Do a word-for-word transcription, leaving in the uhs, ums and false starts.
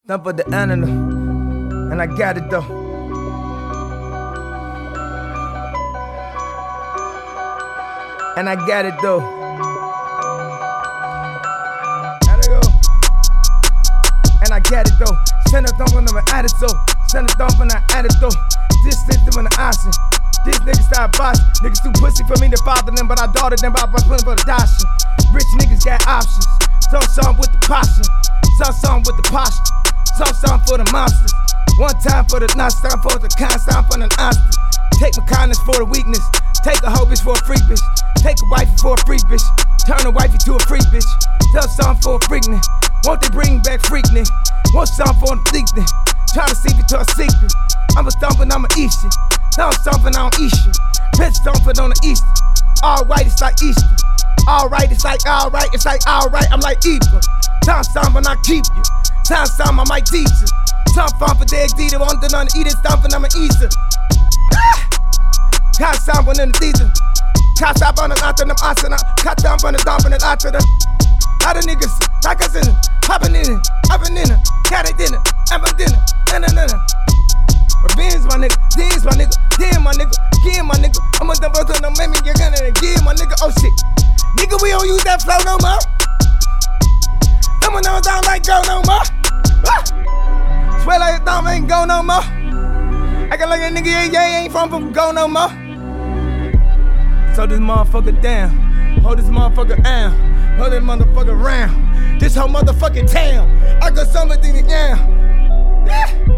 Nothing but the animal, and I got it though. And I got it though. Gotta go. And I got it though. Send a thump on the attitude. Send a thump on the attitude. This system in the option. These niggas start bossing. Niggas too pussy for me to father them, but I daughter them by putting for the dashing. Rich niggas got options. Some song with the passion. Some song with the posture. Some song for the monsters. One time for the nuts, time for the kind, time for the monster. Take my kindness for the weakness. Take a hoe bitch for a freak bitch. Take a wifey for a freak bitch. Turn a wifey to a freak bitch. Tell something for a freakness. Won't they bring back freakness? Want something for a bleakness. Trying to see you to a secret. I'm a stompin', I'm a eat shit. Now I'm stompin', I don't eat shit. Bitch stompin' on the Easter. All white, it's like Easter. All right, it's like all right, it's like all right, I'm like Eva. Time stompin', I keep you. Time stomp, I might teach you. Time fun for Deg D, the one that on the eat it, stompin', I'm a eater. Time stompin' in the season. Time stop on the lot of them asana. Cut down on the dump and the lot of the. Other niggas, like us in it. Hoppin' in it, hoppin' in it. Cat it dinner, ever dinner, na na na na. Revenge, my nigga, dance, my nigga, damn, my nigga, give my nigga. I'm a dumb person, don't make me get gun and give my nigga, oh shit. Nigga, we don't use that flow no more. Someone knows I don't like go no more. Ah! Swear like a thumb ain't go no more. Actin' like a nigga, yeah, yeah, ain't from, from go no more. So this motherfucker down, hold this motherfucker down, hold this motherfucker round. This whole motherfucking town, I got something to down. Yeah.